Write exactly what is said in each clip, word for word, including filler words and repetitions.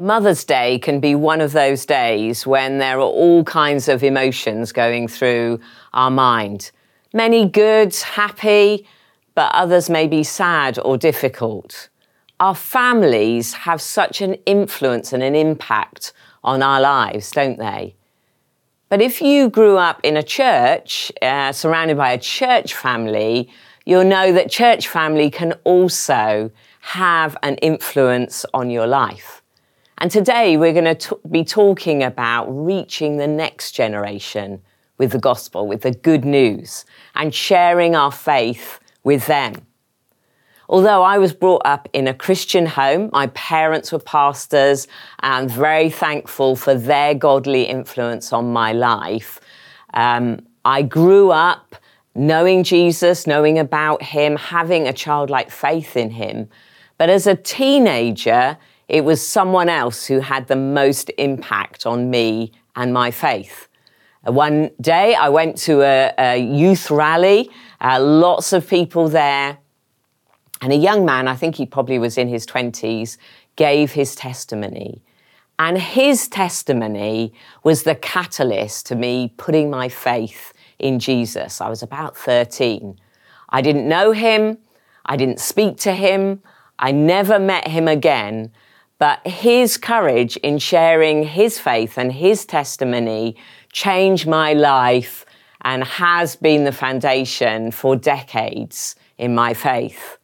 Mother's Day can be one of those days when there are all kinds of emotions going through our mind. Many good, happy, but others may be sad or difficult. Our families have such an influence and an impact on our lives, don't they? But if you grew up in a church, uh, surrounded by a church family, you'll know that church family can also have an influence on your life. And today we're going to be talking about reaching the next generation with the gospel, with the good news, and sharing our faith with them. Although I was brought up in a Christian home, my parents were pastors, and very thankful for their godly influence on my life. Um, I grew up knowing Jesus, knowing about him, having a childlike faith in him. But as a teenager, it was someone else who had the most impact on me and my faith. One day I went to a, a youth rally, uh, lots of people there, and a young man, I think he probably was in his twenties, gave his testimony. And his testimony was the catalyst to me putting my faith in Jesus. I was about thirteen. I didn't know him, I didn't speak to him, I never met him again. But his courage in sharing his faith and his testimony changed my life and has been the foundation for decades in my faith.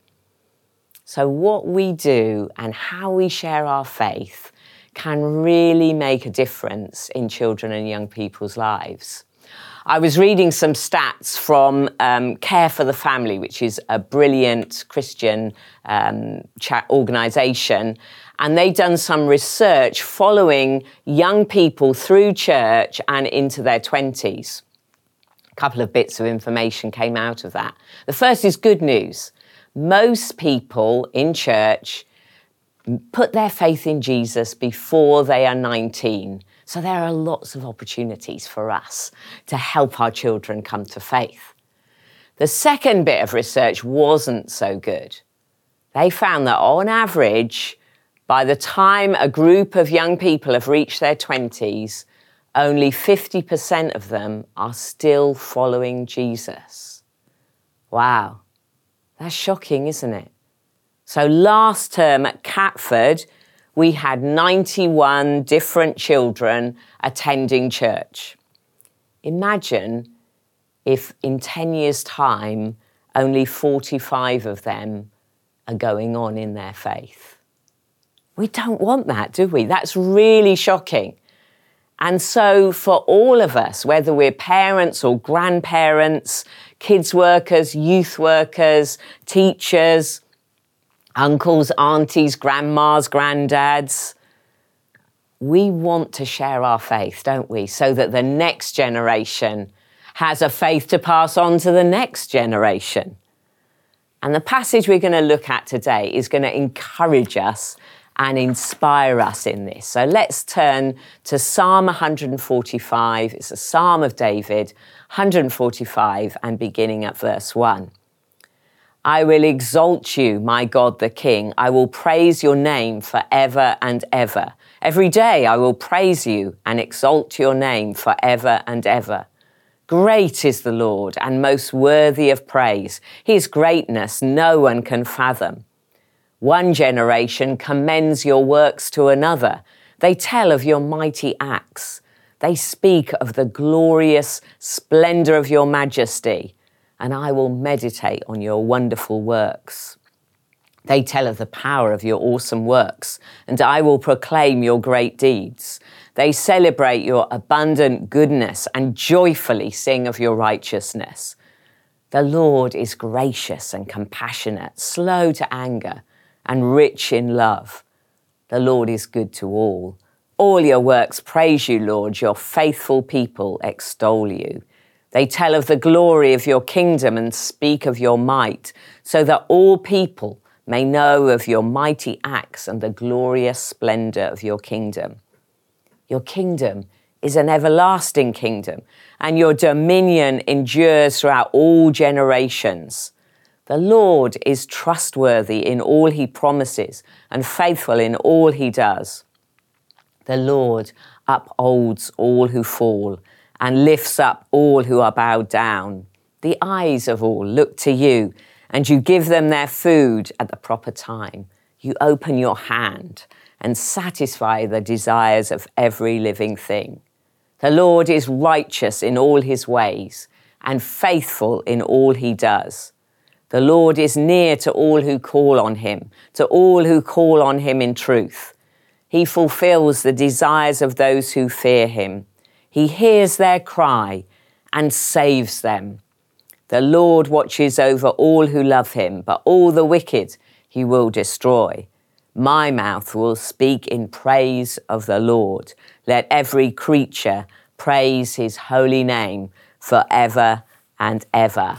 So what we do and how we share our faith can really make a difference in children and young people's lives. I was reading some stats from um, Care for the Family, which is a brilliant Christian um, chat organisation, and they've done some research following young people through church and into their twenties. A couple of bits of information came out of that. The first is good news. Most people in church put their faith in Jesus before they are nineteen. So there are lots of opportunities for us to help our children come to faith. The second bit of research wasn't so good. They found that on average, by the time a group of young people have reached their twenties, only fifty percent of them are still following Jesus. Wow, that's shocking, isn't it? So last term at Catford, we had ninety-one different children attending church. Imagine if in ten years' time, only forty-five of them are going on in their faith. We don't want that, do we? That's really shocking. And so for all of us, whether we're parents or grandparents, kids workers, youth workers, teachers, uncles, aunties, grandmas, granddads, we want to share our faith, don't we? So that the next generation has a faith to pass on to the next generation. And the passage we're going to look at today is going to encourage us and inspire us in this. So let's turn to Psalm one forty-five. It's a Psalm of David, one forty-five, and beginning at verse one. I will exalt you, my God the King. I will praise your name forever and ever. Every day I will praise you and exalt your name forever and ever. Great is the Lord and most worthy of praise. His greatness no one can fathom. One generation commends your works to another. They tell of your mighty acts. They speak of the glorious splendor of your majesty, and I will meditate on your wonderful works. They tell of the power of your awesome works, and I will proclaim your great deeds. They celebrate your abundant goodness and joyfully sing of your righteousness. The Lord is gracious and compassionate, slow to anger, and rich in love. The Lord is good to all. All your works praise you, Lord. Your faithful people extol you. They tell of the glory of your kingdom and speak of your might, so that all people may know of your mighty acts and the glorious splendor of your kingdom. Your kingdom is an everlasting kingdom, and your dominion endures throughout all generations. The Lord is trustworthy in all he promises and faithful in all he does. The Lord upholds all who fall and lifts up all who are bowed down. The eyes of all look to you, and you give them their food at the proper time. You open your hand and satisfy the desires of every living thing. The Lord is righteous in all his ways and faithful in all he does. The Lord is near to all who call on him, to all who call on him in truth. He fulfills the desires of those who fear him. He hears their cry and saves them. The Lord watches over all who love him, but all the wicked he will destroy. My mouth will speak in praise of the Lord. Let every creature praise his holy name forever and ever.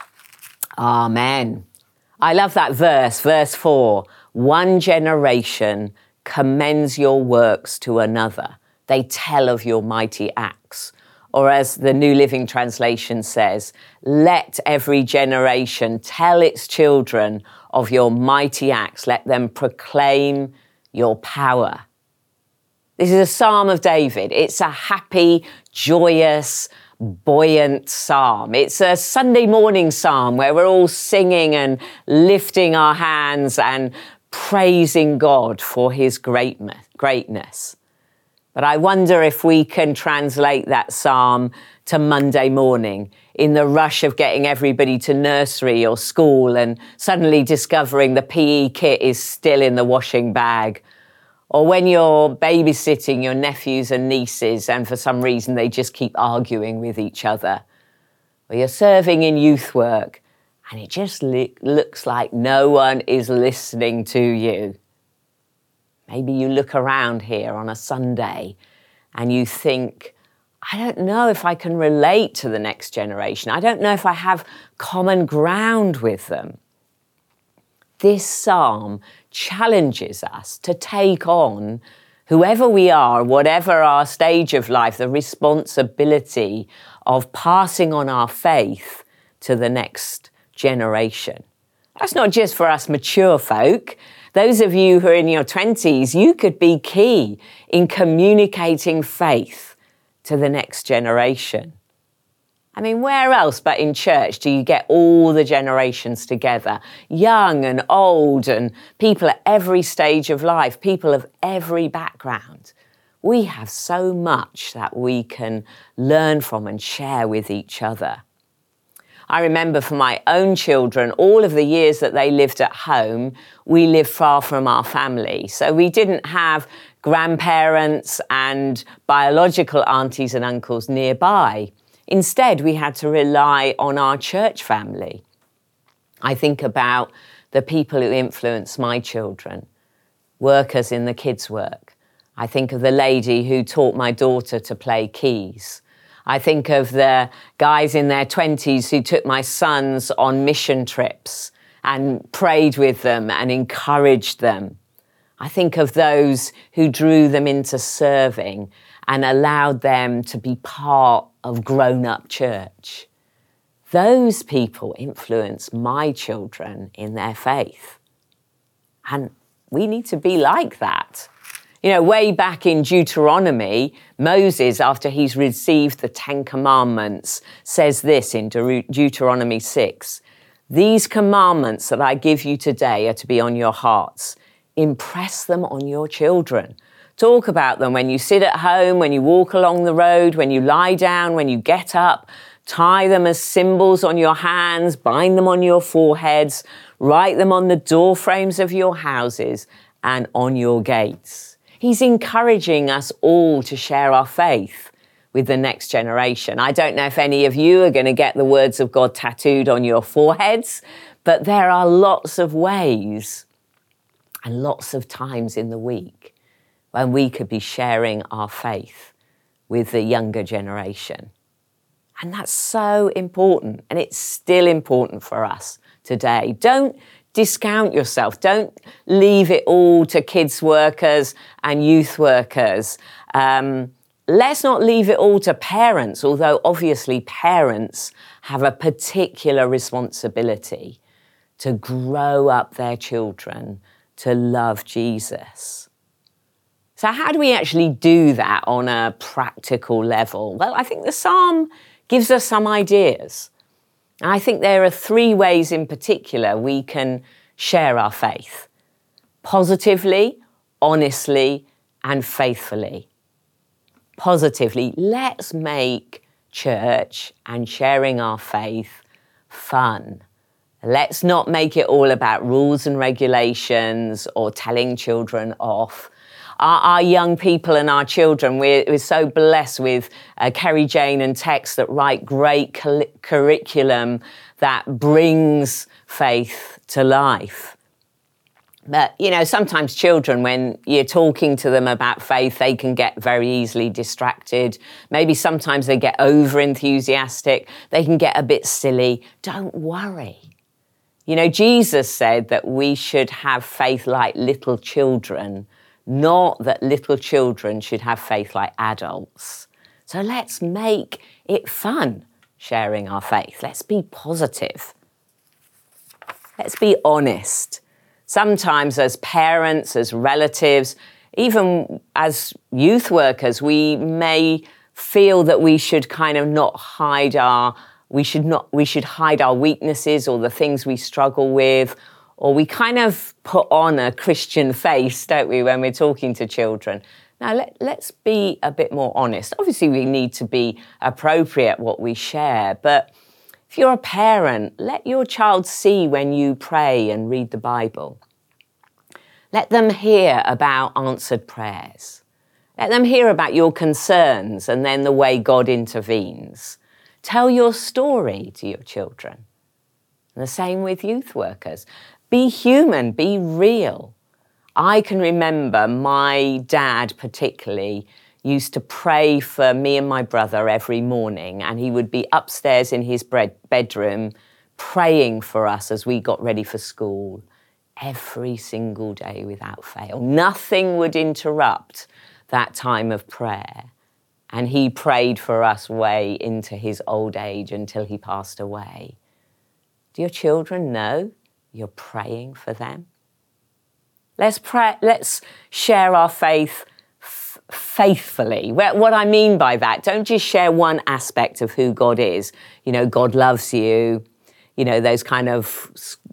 Amen. I love that verse, verse four. One generation commends your works to another. They tell of your mighty acts. Or as the New Living Translation says, let every generation tell its children of your mighty acts. Let them proclaim your power. This is a Psalm of David. It's a happy, joyous, buoyant psalm. It's a Sunday morning psalm where we're all singing and lifting our hands and praising God for his greatness. But I wonder if we can translate that psalm to Monday morning in the rush of getting everybody to nursery or school and suddenly discovering the P E kit is still in the washing bag. Or when you're babysitting your nephews and nieces and for some reason they just keep arguing with each other. Or you're serving in youth work and it just li- looks like no one is listening to you. Maybe you look around here on a Sunday and you think, I don't know if I can relate to the next generation. I don't know if I have common ground with them. This psalm challenges us to take on, whoever we are, whatever our stage of life, the responsibility of passing on our faith to the next generation. That's not just for us mature folk. Those of you who are in your twenties, you could be key in communicating faith to the next generation. I mean, where else but in church do you get all the generations together? Young and old and people at every stage of life, people of every background. We have so much that we can learn from and share with each other. I remember for my own children, all of the years that they lived at home, we lived far from our family. So we didn't have grandparents and biological aunties and uncles nearby. Instead, we had to rely on our church family. I think about the people who influenced my children, workers in the kids' work. I think of the lady who taught my daughter to play keys. I think of the guys in their twenties who took my sons on mission trips and prayed with them and encouraged them. I think of those who drew them into serving and allowed them to be part of grown-up church. Those people influence my children in their faith. And we need to be like that. You know, way back in Deuteronomy, Moses, after he's received the Ten Commandments, says this in De- Deuteronomy six, "These commandments that I give you today are to be on your hearts. Impress them on your children. Talk about them when you sit at home, when you walk along the road, when you lie down, when you get up. Tie them as symbols on your hands, bind them on your foreheads, write them on the door frames of your houses and on your gates." He's encouraging us all to share our faith with the next generation. I don't know if any of you are going to get the words of God tattooed on your foreheads, but there are lots of ways and lots of times in the week when we could be sharing our faith with the younger generation. And that's so important, and it's still important for us today. Don't discount yourself. Don't leave it all to kids workers and youth workers. Um, let's not leave it all to parents, although obviously parents have a particular responsibility to grow up their children to love Jesus. So how do we actually do that on a practical level? Well, I think the psalm gives us some ideas. And I think there are three ways in particular we can share our faith: positively, honestly, and faithfully. Positively, let's make church and sharing our faith fun. Let's not make it all about rules and regulations or telling children off. Our, our young people and our children, we're, we're so blessed with uh, Kerry Jane and Tex that write great cul- curriculum that brings faith to life. But, you know, sometimes children, when you're talking to them about faith, they can get very easily distracted. Maybe sometimes they get over enthusiastic. They can get a bit silly. Don't worry. You know, Jesus said that we should have faith like little children, not that little children should have faith like adults. So let's make it fun, sharing our faith. Let's be positive. Let's be honest. Sometimes as parents, as relatives, even as youth workers, we may feel that we should kind of not hide our, we should not, we should hide our weaknesses or the things we struggle with, or we kind of put on a Christian face, don't we, when we're talking to children. Now, let, let's be a bit more honest. Obviously, we need to be appropriate what we share, but if you're a parent, let your child see when you pray and read the Bible. Let them hear about answered prayers. Let them hear about your concerns and then the way God intervenes. Tell your story to your children. And the same with youth workers. Be human, be real. I can remember my dad particularly used to pray for me and my brother every morning, and he would be upstairs in his bedroom praying for us as we got ready for school every single day without fail. Nothing would interrupt that time of prayer. And he prayed for us way into his old age until he passed away. Do your children know you're praying for them? Let's pray. Let's share our faith f- faithfully. What I mean by that, don't just share one aspect of who God is. You know, God loves you, you know, those kind of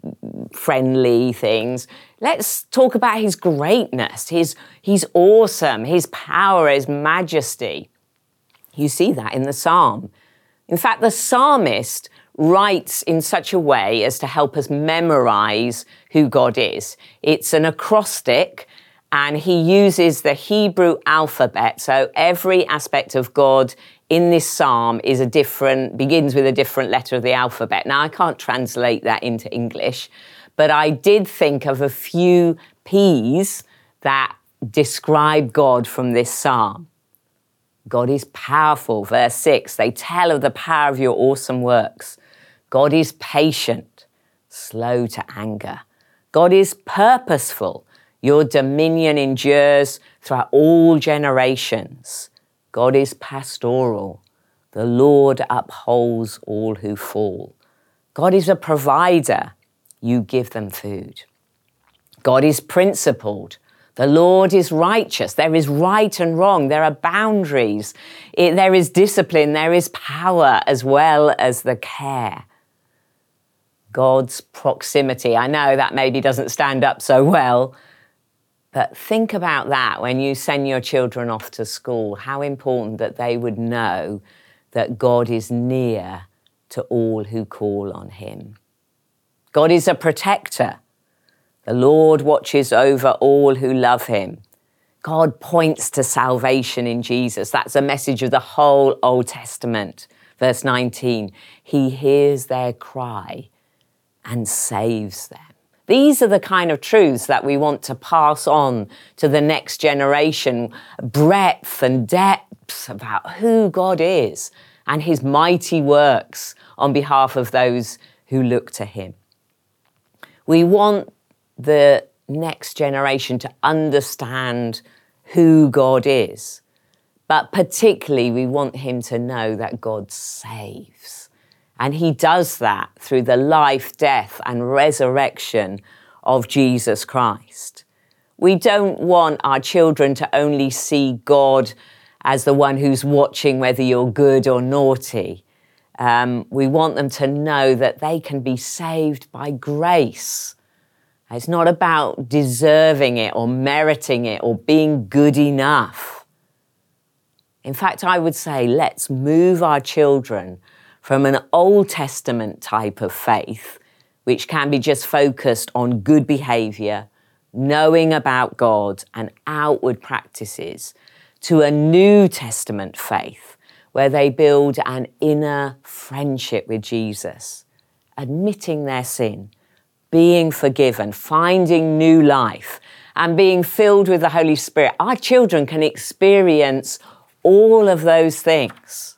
friendly things. Let's talk about his greatness, his, he's awesome, his power, his majesty. You see that in the psalm. In fact, the psalmist writes in such a way as to help us memorize who God is. It's an acrostic, and he uses the Hebrew alphabet. So every aspect of God in this psalm is a different, begins with a different letter of the alphabet. Now, I can't translate that into English, but I did think of a few P's that describe God from this psalm. God is powerful, verse six. They tell of the power of your awesome works. God is patient, slow to anger. God is purposeful. Your dominion endures throughout all generations. God is pastoral. The Lord upholds all who fall. God is a provider. You give them food. God is principled. The Lord is righteous. There is right and wrong. There are boundaries. It, there is discipline. There is power as well as the care. God's proximity. I know that maybe doesn't stand up so well, but think about that when you send your children off to school, how important that they would know that God is near to all who call on him. God is a protector. The Lord watches over all who love him. God points to salvation in Jesus. That's a message of the whole Old Testament. Verse nineteen, he hears their cry and saves them. These are the kind of truths that we want to pass on to the next generation. Breadth and depth about who God is and his mighty works on behalf of those who look to him. We want the next generation to understand who God is, but particularly we want him to know that God saves. And he does that through the life, death, and resurrection of Jesus Christ. We don't want our children to only see God as the one who's watching whether you're good or naughty. Um, we want them to know that they can be saved by grace. It's not about deserving it or meriting it or being good enough. In fact, I would say let's move our children from an Old Testament type of faith, which can be just focused on good behavior, knowing about God and outward practices, to a New Testament faith where they build an inner friendship with Jesus, admitting their sin, being forgiven, finding new life, and being filled with the Holy Spirit. Our children can experience all of those things.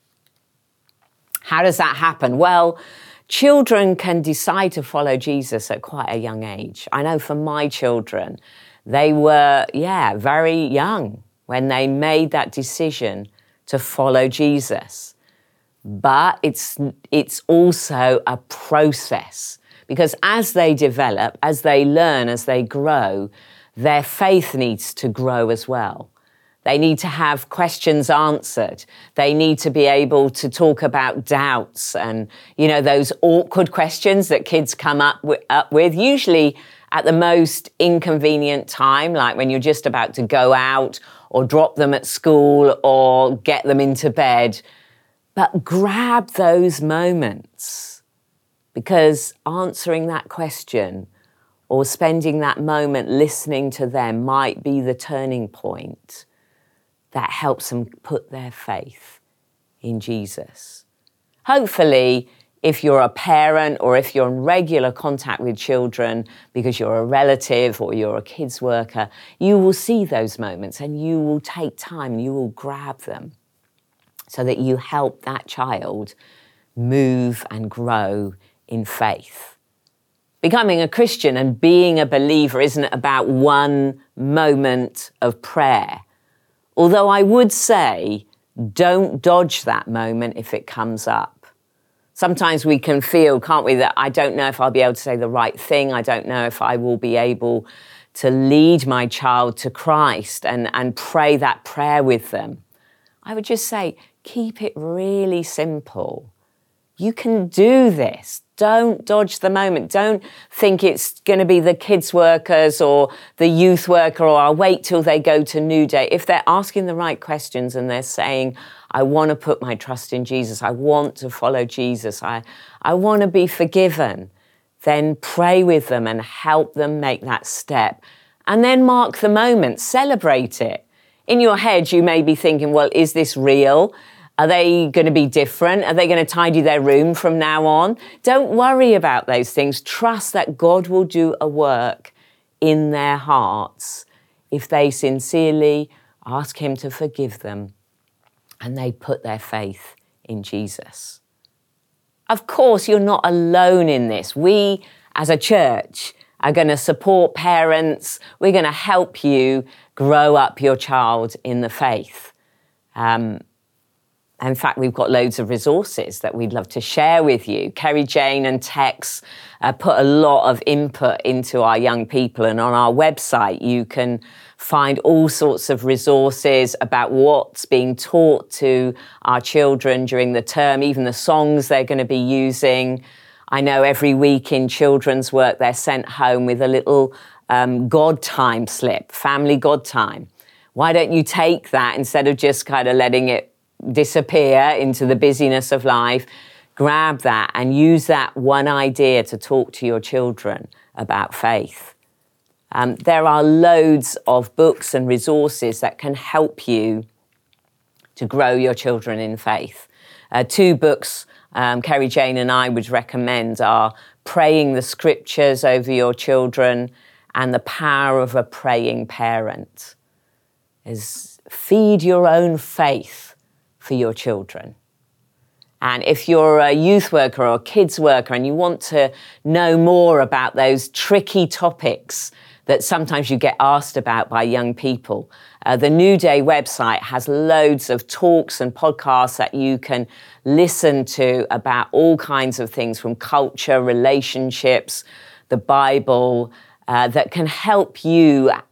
How does that happen? Well, children can decide to follow Jesus at quite a young age. I know for my children, they were, yeah, very young when they made that decision to follow Jesus. But it's, it's also a process, because as they develop, as they learn, as they grow, their faith needs to grow as well. They need to have questions answered. They need to be able to talk about doubts and, you know, those awkward questions that kids come up with, up with, usually at the most inconvenient time, like when you're just about to go out or drop them at school or get them into bed. But grab those moments, because answering that question or spending that moment listening to them might be the turning point that helps them put their faith in Jesus. Hopefully, if you're a parent or if you're in regular contact with children because you're a relative or you're a kids worker, you will see those moments and you will take time, you will grab them so that you help that child move and grow in faith. Becoming a Christian and being a believer isn't about one moment of prayer. Although I would say, don't dodge that moment if it comes up. Sometimes we can feel, can't we, that I don't know if I'll be able to say the right thing. I don't know if I will be able to lead my child to Christ and, and pray that prayer with them. I would just say, keep it really simple. You can do this. Don't dodge the moment. Don't think it's going to be the kids workers or the youth worker, or I'll wait till they go to New Day. If they're asking the right questions and they're saying, I want to put my trust in Jesus, I want to follow Jesus, I, I want to be forgiven, then pray with them and help them make that step. And then mark the moment, celebrate it. In your head, you may be thinking, well, is this real? Are they going to be different? Are they going to tidy their room from now on? Don't worry about those things. Trust that God will do a work in their hearts if they sincerely ask Him to forgive them and they put their faith in Jesus. Of course, you're not alone in this. We, as a church, are going to support parents. We're going to help you grow up your child in the faith. Um, In fact, we've got loads of resources that we'd love to share with you. Kerry Jane and Tex uh, put a lot of input into our young people, and on our website you can find all sorts of resources about what's being taught to our children during the term, even the songs they're going to be using. I know every week in children's work they're sent home with a little um, God time slip, family God time. Why don't you take that instead of just kind of letting it disappear into the busyness of life? Grab that and use that one idea to talk to your children about faith. Um, there are loads of books and resources that can help you to grow your children in faith. Uh, two books um, Kerry Jane and I would recommend are Praying the Scriptures Over Your Children and The Power of a Praying Parent. Is feed your own faith for your children. And if you're a youth worker or a kids worker and you want to know more about those tricky topics that sometimes you get asked about by young people, uh, the New Day website has loads of talks and podcasts that you can listen to about all kinds of things from culture, relationships, the Bible, uh, that can help you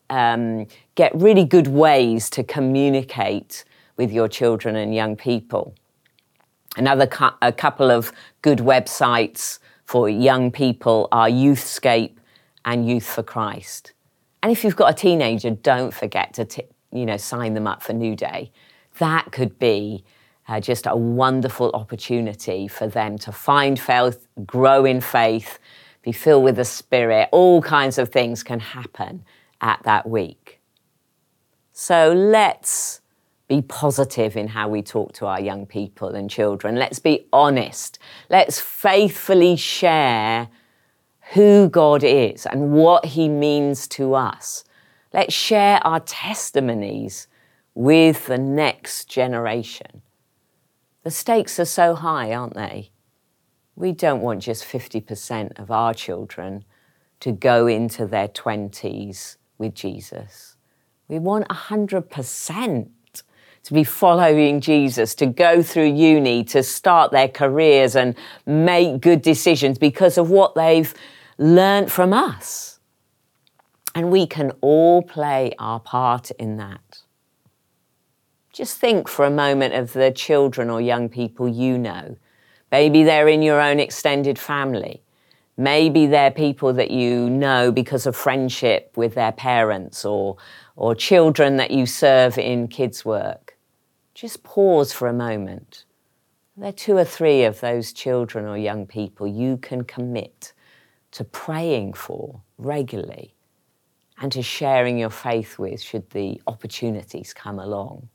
um, get really good ways to communicate with your children and young people. Another cu- a couple of good websites for young people are Youthscape and Youth for Christ. And if you've got a teenager, don't forget to t- you know, sign them up for New Day. That could be uh, just a wonderful opportunity for them to find faith, grow in faith, be filled with the Spirit. All kinds of things can happen at that week. So let's be positive in how we talk to our young people and children. Let's be honest. Let's faithfully share who God is and what he means to us. Let's share our testimonies with the next generation. The stakes are so high, aren't they? We don't want just fifty percent of our children to go into their twenties with Jesus. We want one hundred percent to be following Jesus, to go through uni, to start their careers and make good decisions because of what they've learned from us. And we can all play our part in that. Just think for a moment of the children or young people you know. Maybe they're in your own extended family. Maybe they're people that you know because of friendship with their parents or, or children that you serve in kids' work. Just pause for a moment. There are two or three of those children or young people you can commit to praying for regularly and to sharing your faith with should the opportunities come along.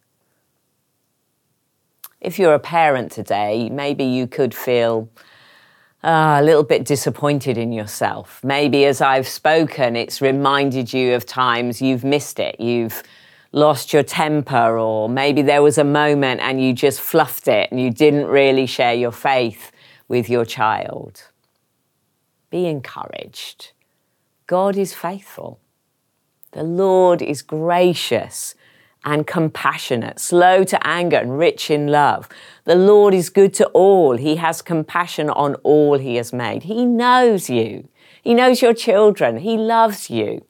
If you're a parent today, maybe you could feel uh, a little bit disappointed in yourself. Maybe as I've spoken, it's reminded you of times you've missed it. You've lost your temper, or maybe there was a moment and you just fluffed it and you didn't really share your faith with your child. Be encouraged. God is faithful. The Lord is gracious and compassionate, slow to anger and rich in love. The Lord is good to all. He has compassion on all he has made. He knows you. He knows your children. He loves you.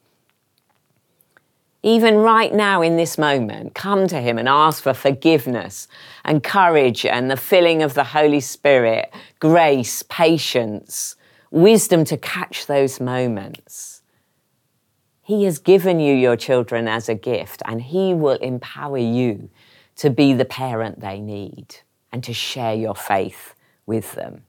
Even right now in this moment, come to him and ask for forgiveness and courage and the filling of the Holy Spirit, grace, patience, wisdom to catch those moments. He has given you your children as a gift, and he will empower you to be the parent they need and to share your faith with them.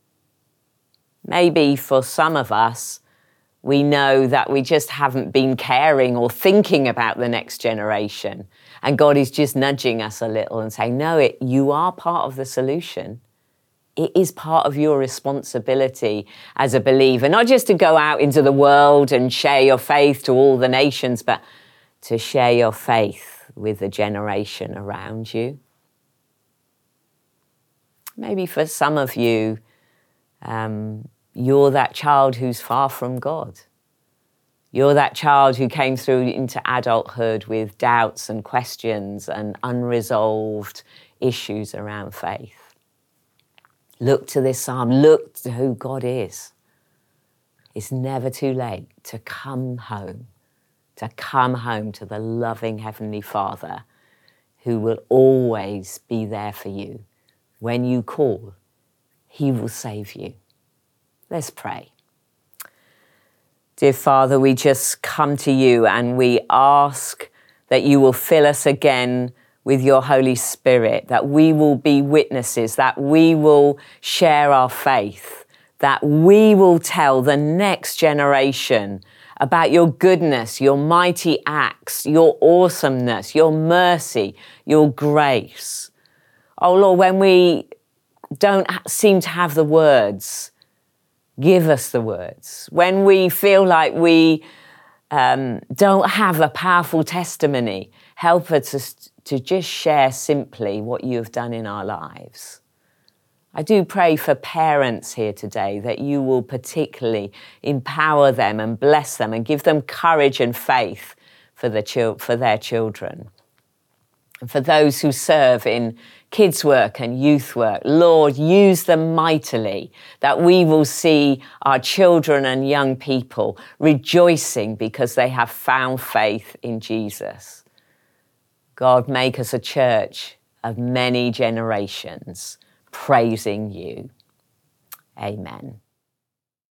Maybe for some of us, we know that we just haven't been caring or thinking about the next generation. And God is just nudging us a little and saying, no, it, you are part of the solution. It is part of your responsibility as a believer, not just to go out into the world and share your faith to all the nations, but to share your faith with the generation around you. Maybe for some of you, um, you're that child who's far from God. You're that child who came through into adulthood with doubts and questions and unresolved issues around faith. Look to this psalm. Look to who God is. It's never too late to come home, to come home to the loving Heavenly Father who will always be there for you. When you call, he will save you. Let's pray. Dear Father, we just come to you and we ask that you will fill us again with your Holy Spirit, that we will be witnesses, that we will share our faith, that we will tell the next generation about your goodness, your mighty acts, your awesomeness, your mercy, your grace. Oh Lord, when we don't seem to have the words, give us the words. When we feel like we um, don't have a powerful testimony, help us to, to just share simply what you have done in our lives. I do pray for parents here today that you will particularly empower them and bless them and give them courage and faith for, the chil- for their children. And for those who serve in kids' work and youth work, Lord, use them mightily, that we will see our children and young people rejoicing because they have found faith in Jesus. God, make us a church of many generations praising you. Amen.